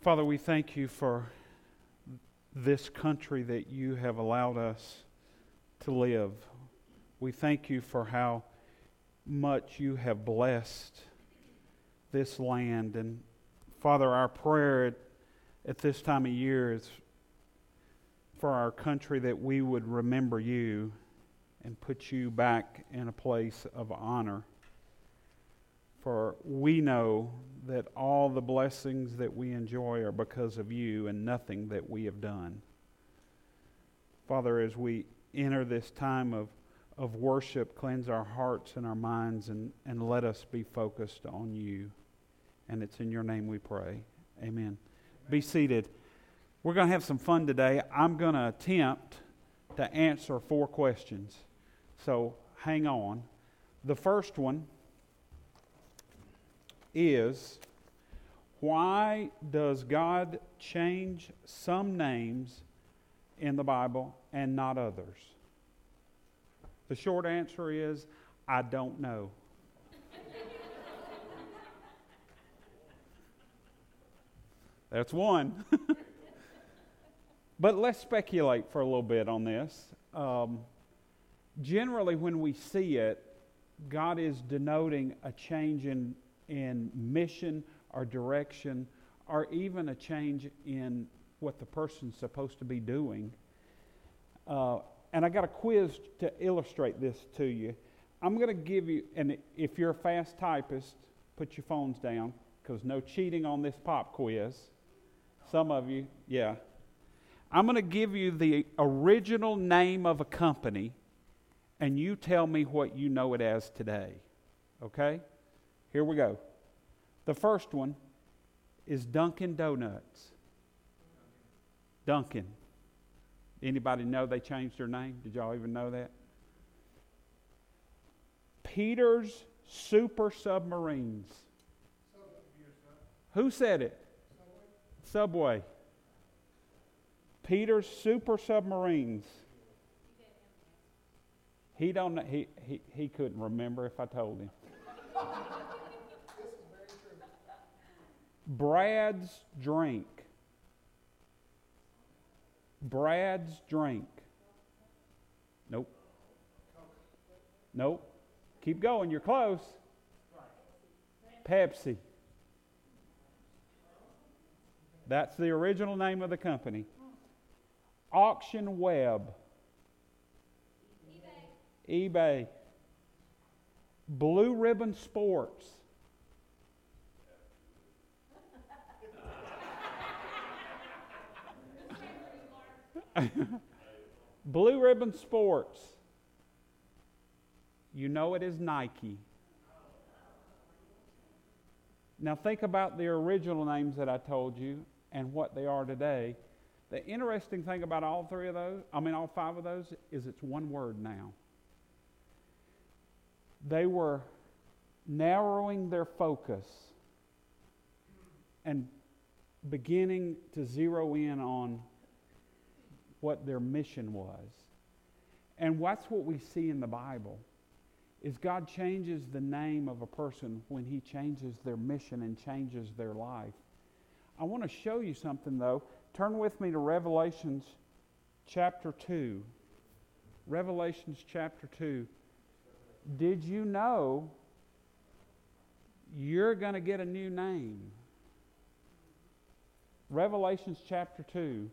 Father, we thank you for this country that you have allowed us to live. We thank you for how much you have blessed this land. And Father, our prayer at this time of year is for our country that we would remember you and put you back in a place of honor. For we know that all the blessings that we enjoy are because of you and nothing that we have done. Father, as we enter this time of worship, cleanse our hearts and our minds and let us be focused on you. And it's in your name we pray. Amen. Be seated. We're going to have some fun today. I'm going to attempt to answer 4 questions. So hang on. The first one is, why does God change some names in the Bible and not others? The short answer is, I don't know. That's one. But let's speculate for a little bit on this. Generally, when we see it, God is denoting a change in mission or direction, or even a change in what the person's supposed to be doing. And I got a quiz to illustrate this to you. I'm going to give you, and if you're a fast typist, put your phones down, because no cheating on this pop quiz. Some of you, yeah. I'm going to give you the original name of a company, and you tell me what you know it as today. Okay? Here we go. The first one is Dunkin' Donuts. Dunkin'. Anybody know they changed their name? Did y'all even know that? Peter's Super Submarines. Who said it? Subway. Peter's Super Submarines. He don't know, he couldn't remember if I told him. Brad's Drink. Brad's Drink. Nope. Nope. Keep going, you're close. Pepsi. That's the original name of the company. Auction Web. eBay. Blue Ribbon Sports. Blue Ribbon Sports. You know it is Nike. Now think about the original names that I told you and what they are today. The interesting thing about all 5 of those, is it's one word now. They were narrowing their focus and beginning to zero in on what their mission was. And that's what we see in the Bible, is God changes the name of a person when he changes their mission and changes their life. I want to show you something, though. Turn with me to Revelations chapter 2. Revelations chapter 2. Did you know you're going to get a new name? Revelations chapter 2.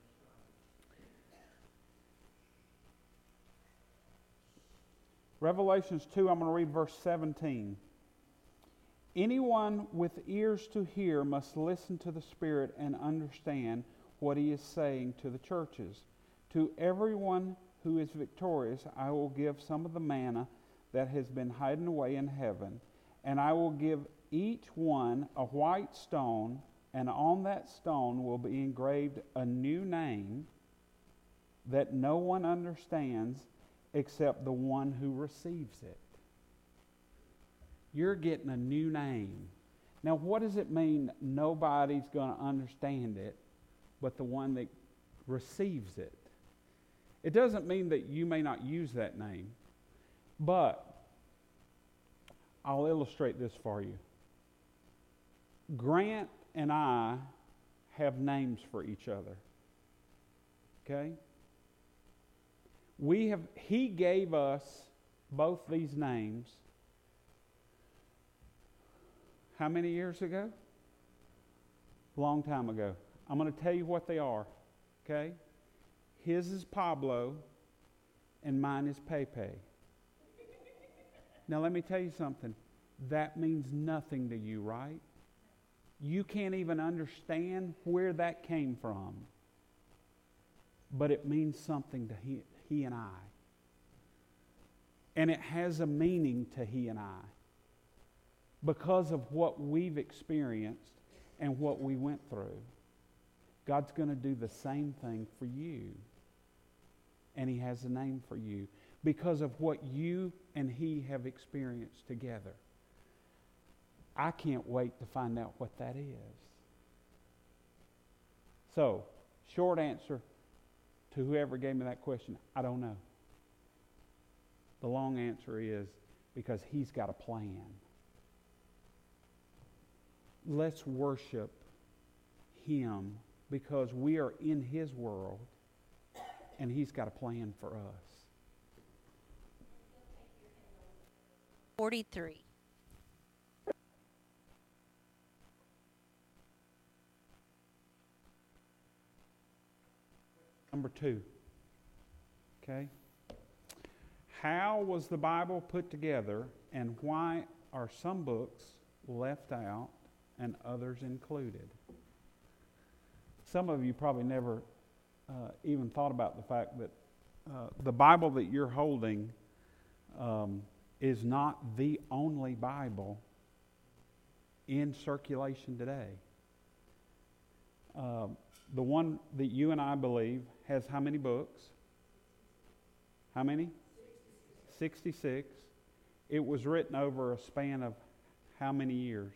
Revelations 2, I'm going to read verse 17. Anyone with ears to hear must listen to the Spirit and understand what he is saying to the churches. To everyone who is victorious, I will give some of the manna that has been hidden away in heaven, and I will give each one a white stone, and on that stone will be engraved a new name that no one understands except the one who receives it. You're getting a new name. Now, what does it mean nobody's going to understand it but the one that receives it? It doesn't mean that you may not use that name, but I'll illustrate this for you. Grant and I have names for each other. Okay? He gave us both these names how many years ago? A long time ago. I'm going to tell you what they are. Okay? His is Pablo and mine is Pepe. Now let me tell you something. That means nothing to you, right? You can't even understand where that came from. But it means something to he and I. And it has a meaning to he and I. Because of what we've experienced and what we went through. God's going to do the same thing for you. And He has a name for you. Because of what you and He have experienced together. I can't wait to find out what that is. So, short answer to whoever gave me that question, I don't know. The long answer is because He's got a plan. Let's worship Him because we are in His world and He's got a plan for us. 43. Number 2. Okay? How was the Bible put together and why are some books left out and others included? Some of you probably never even thought about the fact that the Bible that you're holding is not the only Bible in circulation today. The one that you and I believe has how many books? How many? 66. It was written over a span of how many years?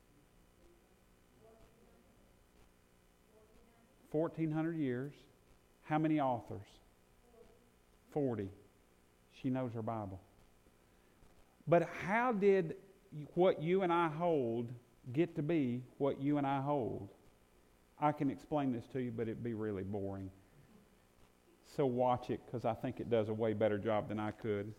1,400 years. How many authors? 40. She knows her Bible. But how did what you and I hold get to be what you and I hold? I can explain this to you, but it'd be really boring. So watch it, because I think it does a way better job than I could.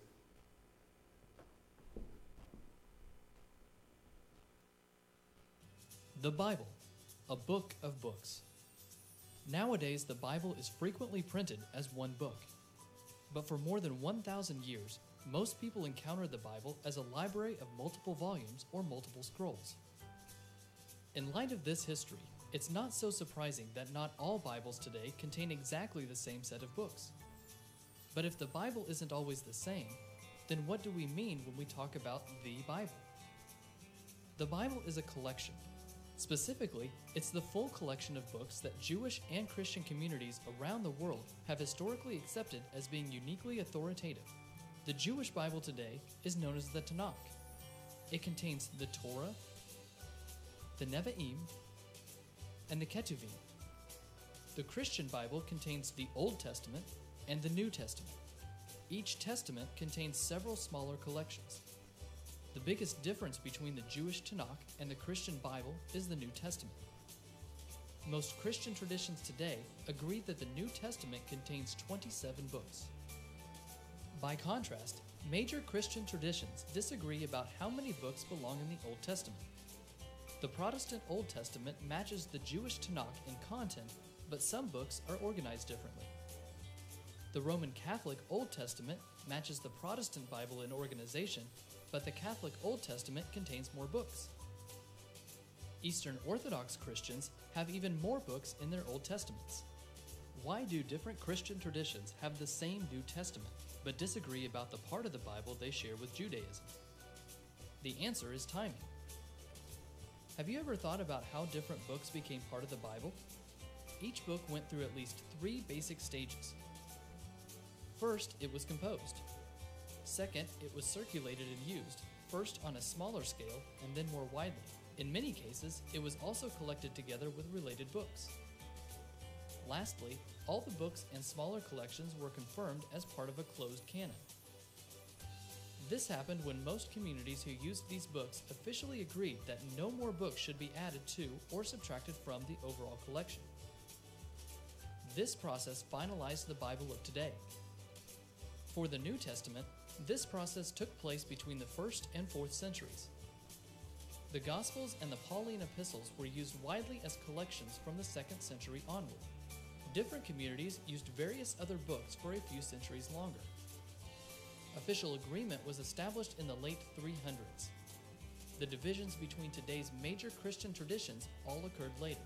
The Bible, a book of books. Nowadays, the Bible is frequently printed as one book. But for more than 1,000 years, most people encountered the Bible as a library of multiple volumes or multiple scrolls. In light of this history, it's not so surprising that not all Bibles today contain exactly the same set of books. But if the Bible isn't always the same, then what do we mean when we talk about the Bible? The Bible is a collection. Specifically, it's the full collection of books that Jewish and Christian communities around the world have historically accepted as being uniquely authoritative. The Jewish Bible today is known as the Tanakh. It contains the Torah, the Nevi'im, and the Ketuvim. The Christian Bible contains the Old Testament and the New Testament. Each testament contains several smaller collections. The biggest difference between the Jewish Tanakh and the Christian Bible is the New Testament. Most Christian traditions today agree that the New Testament contains 27 books. By contrast, major Christian traditions disagree about how many books belong in the Old Testament. The Protestant Old Testament matches the Jewish Tanakh in content, but some books are organized differently. The Roman Catholic Old Testament matches the Protestant Bible in organization, but the Catholic Old Testament contains more books. Eastern Orthodox Christians have even more books in their Old Testaments. Why do different Christian traditions have the same New Testament, but disagree about the part of the Bible they share with Judaism? The answer is timing. Have you ever thought about how different books became part of the Bible? Each book went through at least 3 basic stages. First, it was composed. Second, it was circulated and used, first on a smaller scale and then more widely. In many cases, it was also collected together with related books. Lastly, all the books and smaller collections were confirmed as part of a closed canon. This happened when most communities who used these books officially agreed that no more books should be added to or subtracted from the overall collection. This process finalized the Bible of today. For the New Testament, this process took place between the 1st and 4th centuries. The Gospels and the Pauline epistles were used widely as collections from the 2nd century onward. Different communities used various other books for a few centuries longer. Official agreement was established in the late 300s. The divisions between today's major Christian traditions all occurred later.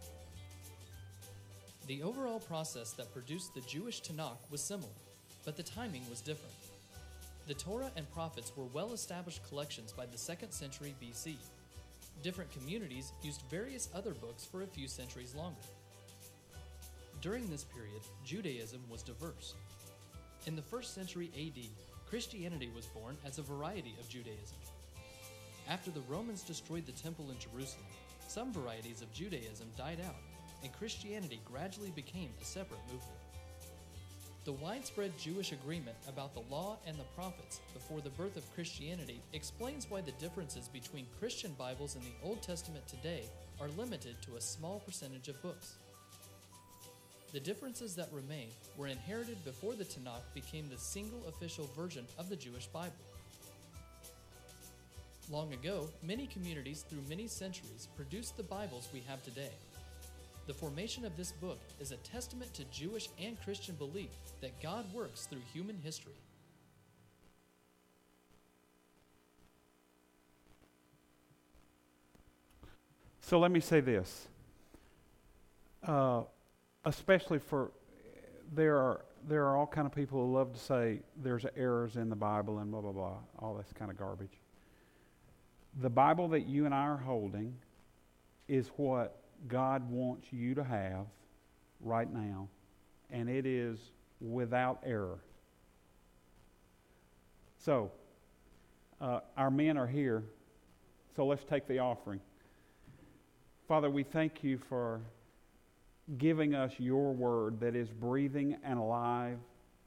The overall process that produced the Jewish Tanakh was similar, but the timing was different. The Torah and Prophets were well-established collections by the 2nd century BC. Different communities used various other books for a few centuries longer. During this period, Judaism was diverse. In the 1st century AD, Christianity was born as a variety of Judaism. After the Romans destroyed the temple in Jerusalem, some varieties of Judaism died out, and Christianity gradually became a separate movement. The widespread Jewish agreement about the law and the prophets before the birth of Christianity explains why the differences between Christian Bibles in the Old Testament today are limited to a small percentage of books. The differences that remain were inherited before the Tanakh became the single official version of the Jewish Bible. Long ago, many communities through many centuries produced the Bibles we have today. The formation of this book is a testament to Jewish and Christian belief that God works through human history. So let me say this. Especially for, there are all kind of people who love to say there's errors in the Bible and blah, blah, blah, all this kind of garbage. The Bible that you and I are holding is what God wants you to have right now, and it is without error. So, our men are here, so let's take the offering. Father, we thank you for giving us your word that is breathing and alive,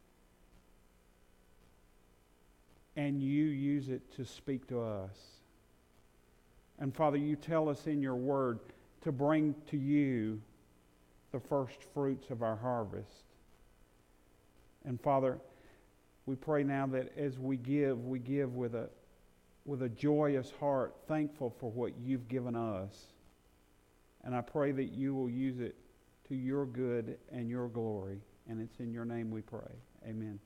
and you use it to speak to us. And Father, you tell us in your word to bring to you the first fruits of our harvest. And Father, we pray now that as we give with a joyous heart, thankful for what you've given us. And I pray that you will use it to your good and your glory. And it's in your name we pray. Amen.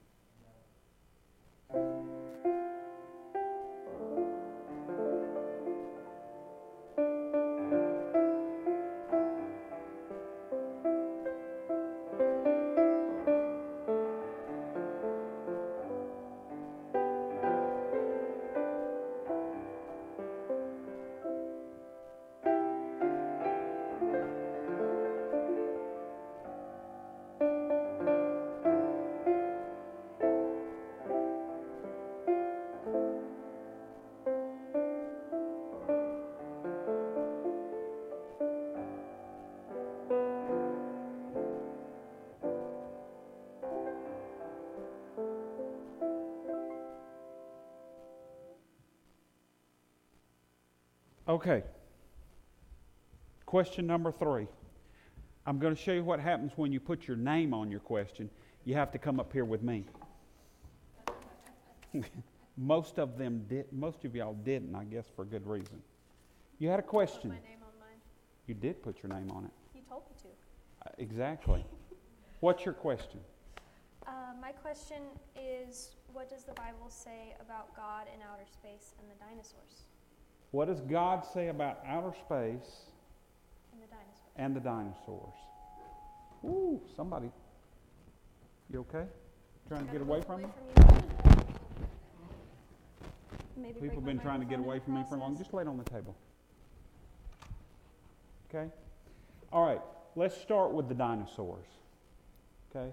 Okay. Question number 3. I'm going to show you what happens when you put your name on your question. You have to come up here with me. Most of y'all didn't, I guess, for good reason. You had a question. Put my name on mine. You did put your name on it. You told me to. Exactly. What's your question? My question is, what does the Bible say about God and outer space and the dinosaurs? What does God say about outer space And the dinosaurs. and the dinosaurs? Ooh, somebody. You okay? Trying to get away from me? you. Maybe People have been trying to get away from me for long. Just lay it on the table. Okay? All right. Let's start with the dinosaurs. Okay?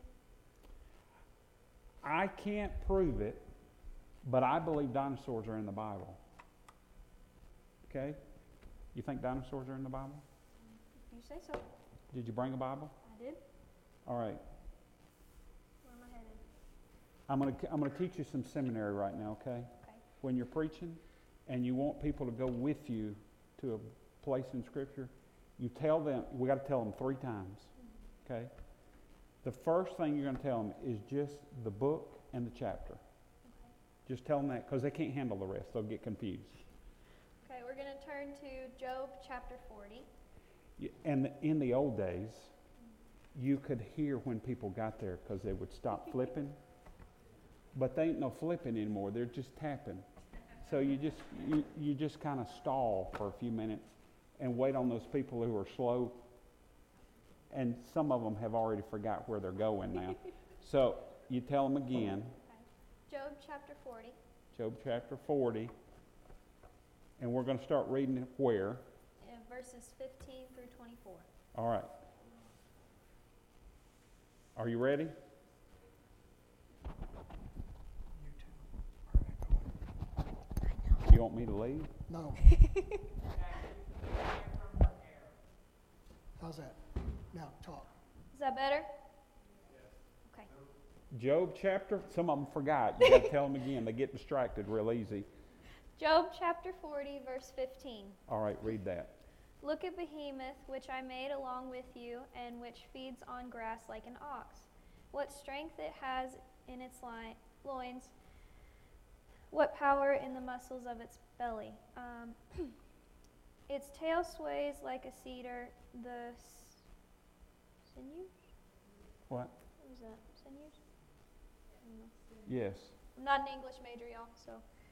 I can't prove it, but I believe dinosaurs are in the Bible. Okay? You think dinosaurs are in the Bible? You say so. Did you bring a Bible? I did. All right. Where am I headed? I'm gonna teach you some seminary right now, okay? Okay. When you're preaching and you want people to go with you to a place in Scripture, you tell them, we got to tell them 3 times, okay? The first thing you're going to tell them is just the book and the chapter. Okay. Just tell them that, because they can't handle the rest. They'll get confused. Okay, we're going to turn to Job chapter 40. And in the old days, you could hear when people got there because they would stop flipping. But they ain't no flipping anymore. They're just tapping. So you just kind of stall for a few minutes and wait on those people who are slow. And some of them have already forgot where they're going now. So you tell them again. Okay. Job chapter 40. Job chapter 40. And we're going to start reading it where? Verses 15 through 24. All right. Are you ready? You want me to lead? No. How's that? Now, talk. Is that better? Okay. Job chapter, some of them forgot. You got to tell them again. They get distracted real easy. Job chapter 40, verse 15. All right, read that. Look at Behemoth, which I made along with you, and which feeds on grass like an ox. What strength it has in its loins, what power in the muscles of its belly. Its tail sways like a cedar, the sinews? What? What was that? Sinews? I don't know. Yes. I'm not an English major, y'all, so.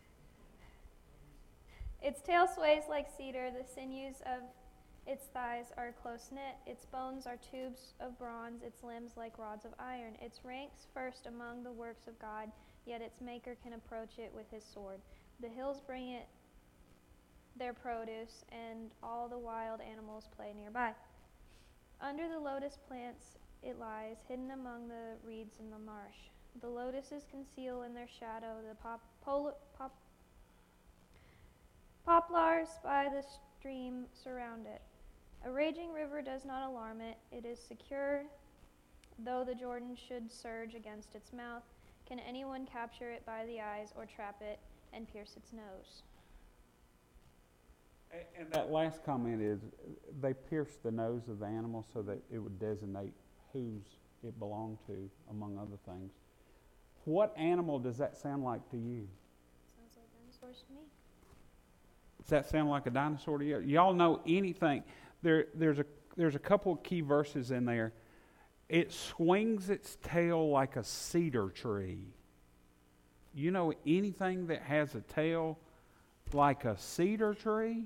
Its tail sways like cedar, the sinews of its thighs are close-knit, its bones are tubes of bronze, its limbs like rods of iron. It ranks first among the works of God, yet its maker can approach it with his sword. The hills bring it their produce, and all the wild animals play nearby. Under the lotus plants it lies, hidden among the reeds in the marsh. The lotuses conceal in their shadow, the poplars by the stream surround it. A raging river does not alarm it. It is secure, though the Jordan should surge against its mouth. Can anyone capture it by the eyes or trap it and pierce its nose? And that last comment is they pierced the nose of the animal so that it would designate whose it belonged to, among other things. What animal does that sound like to you? Sounds like dinosaurs to me. Does that sound like a dinosaur to you? Y'all know anything? There's a couple of key verses in there. It swings its tail like a cedar tree. You know anything that has a tail like a cedar tree?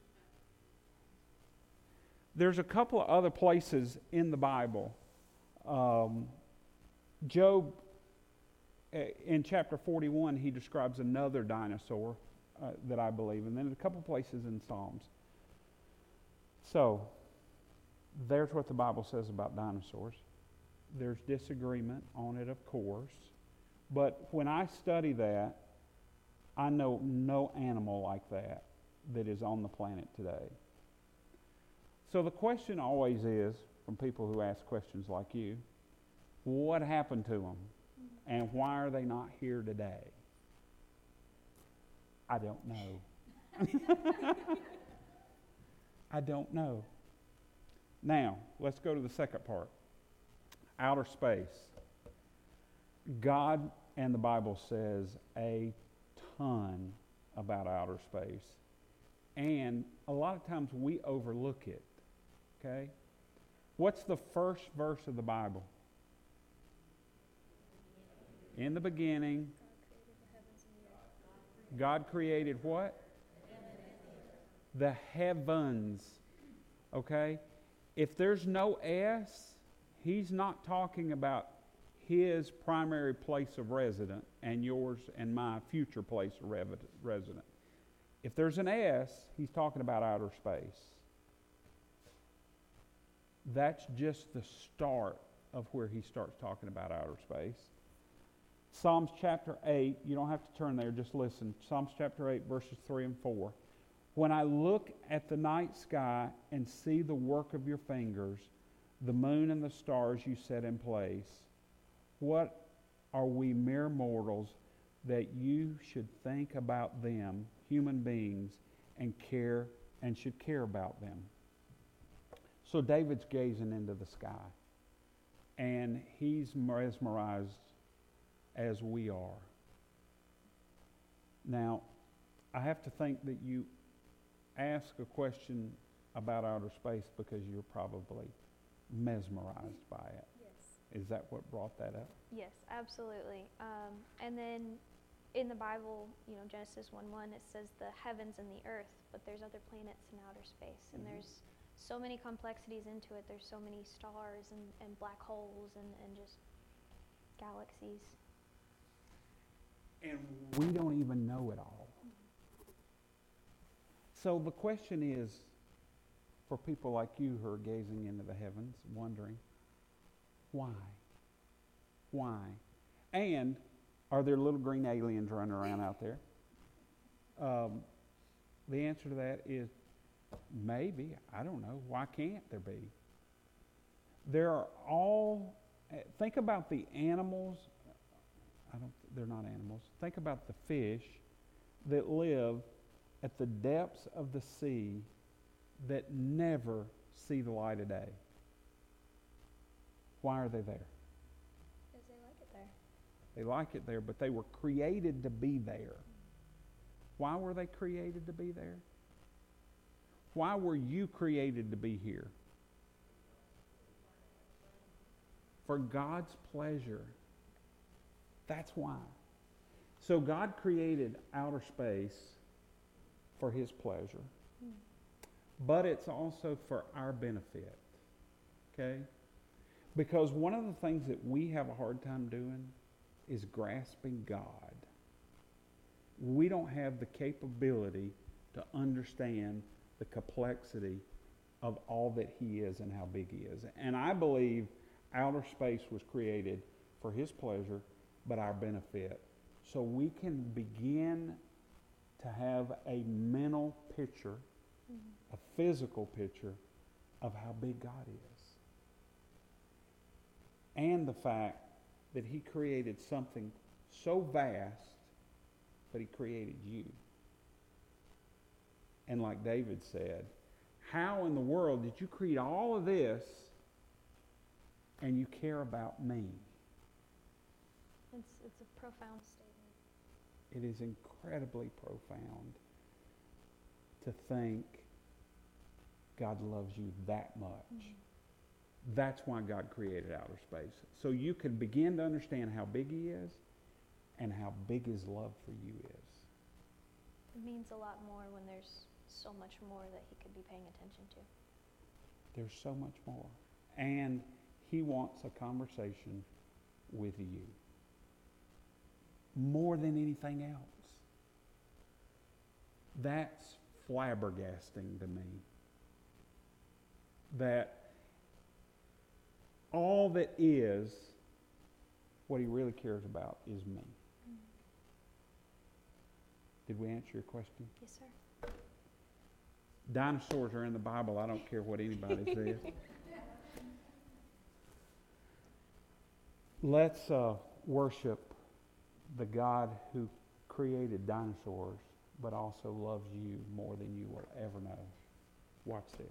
There's a couple of other places in the Bible. Job, in chapter 41, he describes another dinosaur that I believe, and then a couple places in Psalms. So, there's what the Bible says about dinosaurs. There's disagreement on it, of course. But when I study that, I know no animal like that is on the planet today. So the question always is, from people who ask questions like you, what happened to them? And why are they not here today? I don't know. I don't know. Now, let's go to the second part. Outer space. God and the Bible says a ton about outer space. And a lot of times we overlook it. Okay? What's the first verse of the Bible? In the beginning, God created what? The heavens. Okay? If there's no S, he's not talking about his primary place of residence and yours and my future place of residence. If there's an S, he's talking about outer space. That's just the start of where he starts talking about outer space. Psalms chapter 8, you don't have to turn there, just listen. Psalms chapter 8, verses 3 and 4. When I look at the night sky and see the work of your fingers, the moon and the stars you set in place, what are we mere mortals that you should think about them, human beings, and should care about them? So David's gazing into the sky, and he's mesmerized as we are. Now, I have to think that you ask a question about outer space because you're probably mesmerized by it. Yes. Is that what brought that up? Yes, absolutely. And then in the Bible, Genesis 1:1, it says the heavens and the earth, but there's other planets in outer space, and there's so many complexities into it. There's so many stars and black holes and just galaxies. And we don't even know it all. So the question is, for people like you who are gazing into the heavens, wondering, why? Why? And are there little green aliens running around out there? The answer to that is maybe. I don't know. Why can't there be? There are all, think about the animals. They're not animals. Think about the fish that live at the depths of the sea that never see the light of day. Why are they there? Because they like it there. They like it there, but they were created to be there. Why were they created to be there? Why were you created to be here? For God's pleasure. That's why. So God created outer space for His pleasure. But it's also for our benefit. Okay? Because one of the things that we have a hard time doing is grasping God. We don't have the capability to understand the complexity of all that He is and how big He is. And I believe outer space was created for His pleasure, but our benefit. So we can begin to have a mental picture, a physical picture of how big God is. And the fact that He created something so vast, but He created you. And like David said, how in the world did you create all of this and you care about me? It's a profound statement. It is incredibly profound to think God loves you that much. That's why God created outer space. So you can begin to understand how big He is and how big His love for you is. It means a lot more when there's so much more that He could be paying attention to. There's so much more. And He wants a conversation with you. More than anything else. That's flabbergasting to me. That all that is, what He really cares about is me. Did we answer your question? Yes, sir. Dinosaurs are in the Bible. I don't care what anybody says. Let's worship the God who created dinosaurs, but also loves you more than you will ever know. Watch this.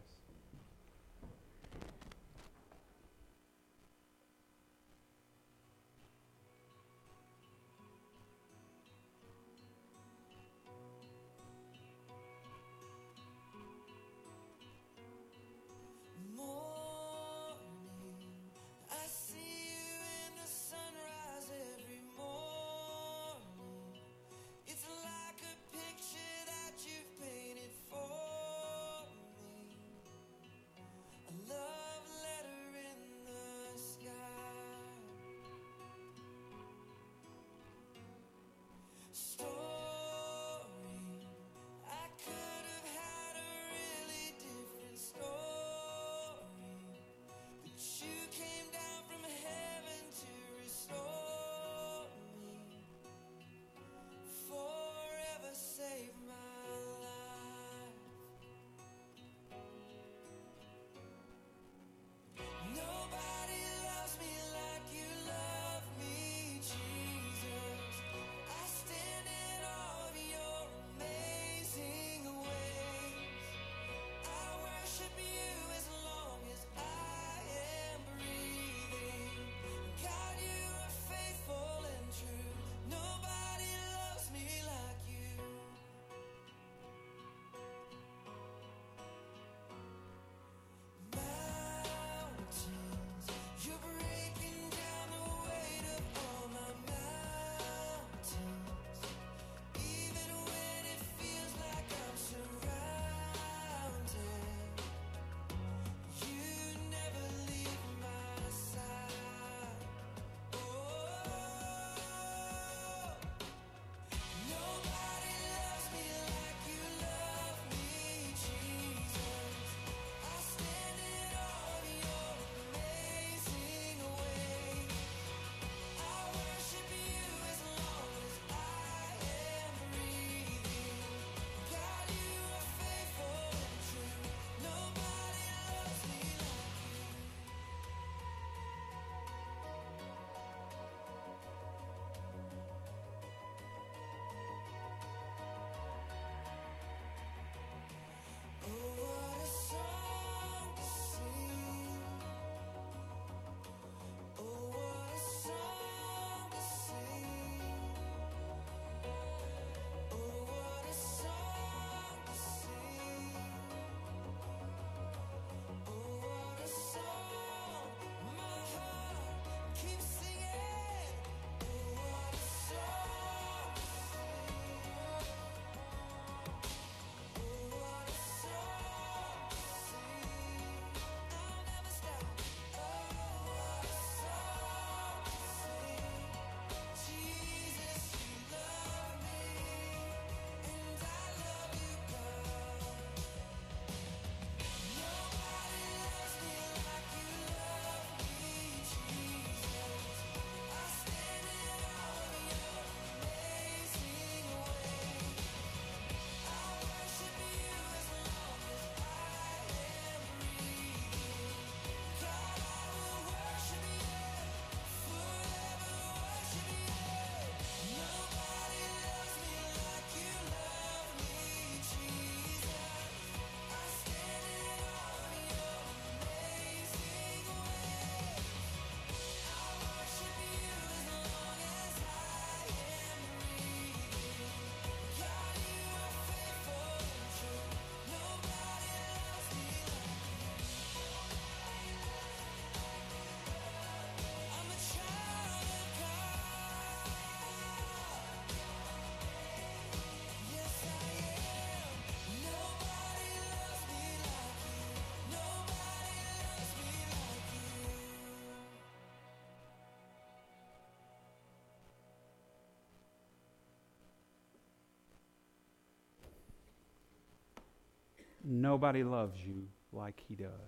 Nobody loves you like He does.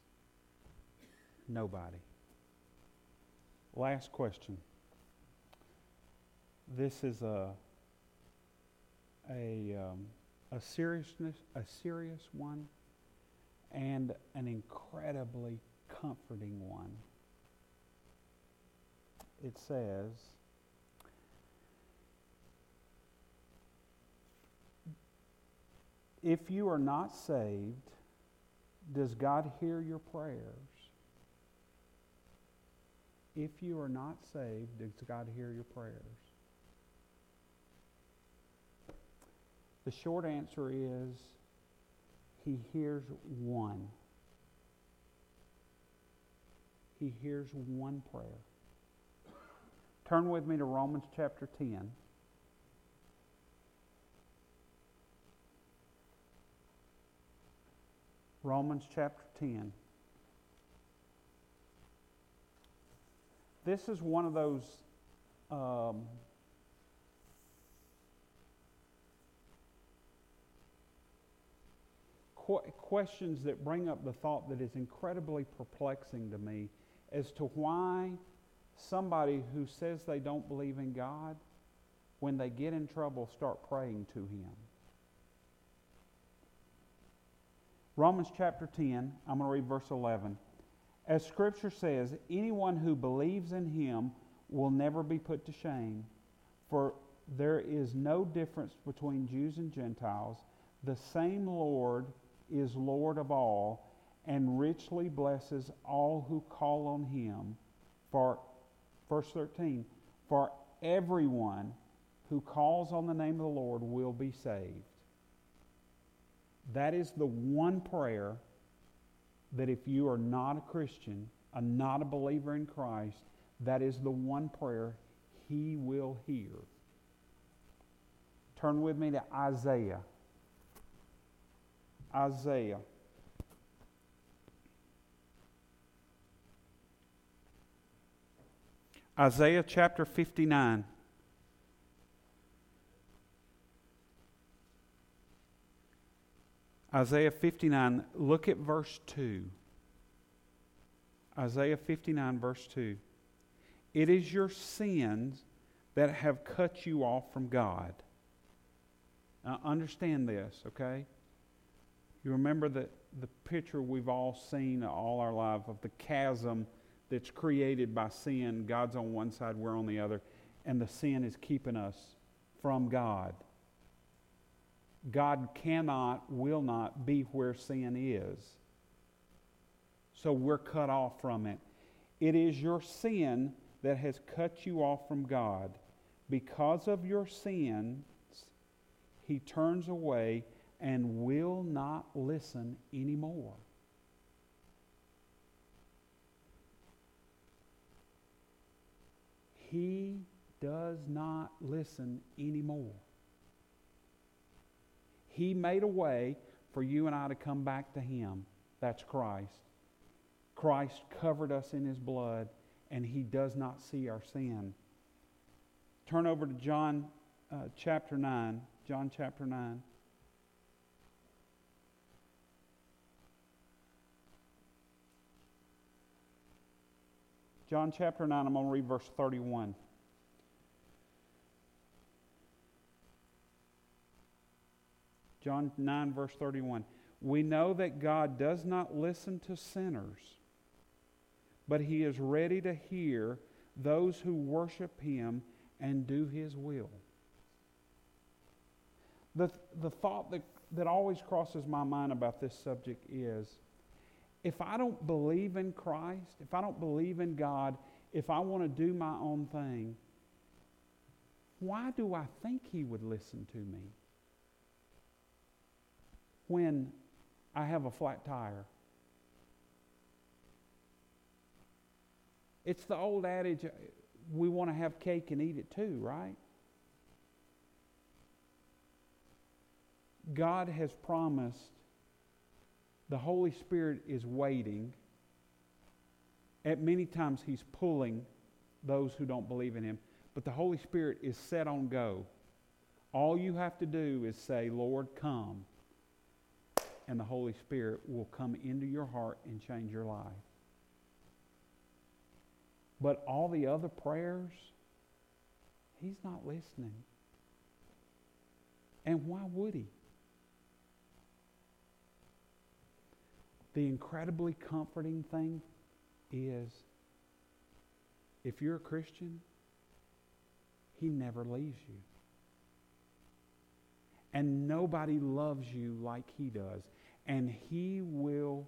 Nobody. Last question. This is a serious one and an incredibly comforting one. It says, if you are not saved, does God hear your prayers? If you are not saved, does God hear your prayers? The short answer is, He hears one. He hears one prayer. Turn with me to Romans chapter 10. Romans chapter 10. This is one of those questions that bring up the thought that is incredibly perplexing to me as to why somebody who says they don't believe in God, when they get in trouble, start praying to Him. Romans chapter 10, I'm going to read verse 11. As Scripture says, anyone who believes in Him will never be put to shame, for there is no difference between Jews and Gentiles. The same Lord is Lord of all, and richly blesses all who call on Him. For, verse 13, for everyone who calls on the name of the Lord will be saved. That is the one prayer that if you are not a Christian, not a believer in Christ, that is the one prayer He will hear. Turn with me to Isaiah. Isaiah. Isaiah chapter 59. Isaiah 59, look at verse 2. Isaiah 59, verse 2. It is your sins that have cut you off from God. Now understand this, okay? You remember the picture we've all seen all our life of the chasm that's created by sin. God's on one side, we're on the other, and the sin is keeping us from God. God cannot, will not be where sin is. So we're cut off from it. It is your sin that has cut you off from God. Because of your sins, He turns away and will not listen anymore. He does not listen anymore. He made a way for you and I to come back to Him. That's Christ. Christ covered us in His blood, and He does not see our sin. Turn over to John chapter 9. John chapter 9. John chapter 9, I'm going to read verse 31. John 9, verse 31. We know that God does not listen to sinners, but He is ready to hear those who worship Him and do His will. The thought that always crosses my mind about this subject is, if I don't believe in Christ, if I don't believe in God, if I want to do my own thing, why do I think He would listen to me when I have a flat tire? It's the old adage, we want to have cake and eat it too, right? God has promised, the Holy Spirit is waiting. At many times He's pulling those who don't believe in Him. But the Holy Spirit is set on go. All you have to do is say, Lord, come. and the Holy Spirit will come into your heart and change your life. But all the other prayers, He's not listening. And why would He? The incredibly comforting thing is, if you're a Christian, He never leaves you. And nobody loves you like He does. And He will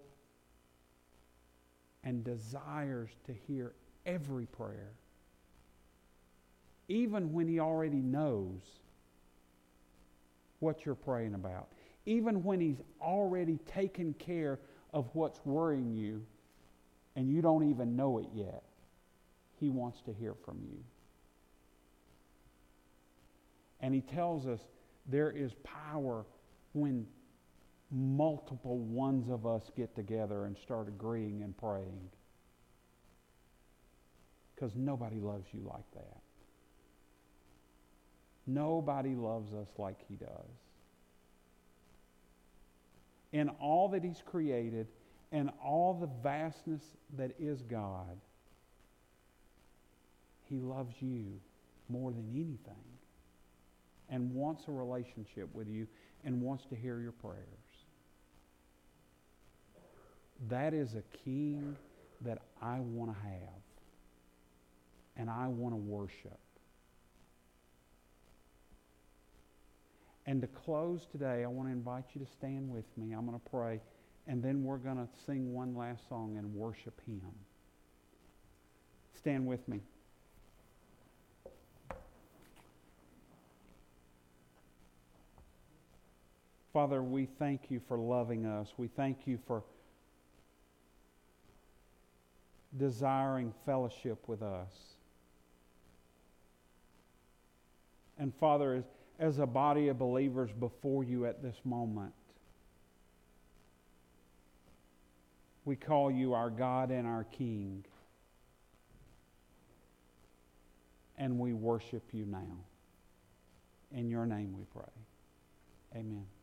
and desires to hear every prayer. Even when He already knows what you're praying about. Even when He's already taken care of what's worrying you and you don't even know it yet. He wants to hear from you. And He tells us there is power when multiple ones of us get together and start agreeing and praying. Because nobody loves you like that. Nobody loves us like He does. In all that He's created and all the vastness that is God, He loves you more than anything and wants a relationship with you and wants to hear your prayers. That is a King that I want to have and I want to worship. And to close today, I want to invite you to stand with me. I'm going to pray, and then we're going to sing one last song and worship Him. Stand with me. Father, we thank You for loving us. We thank You for desiring fellowship with us. And Father, as a body of believers before You at this moment, we call You our God and our King. And we worship You now. In Your name we pray. Amen.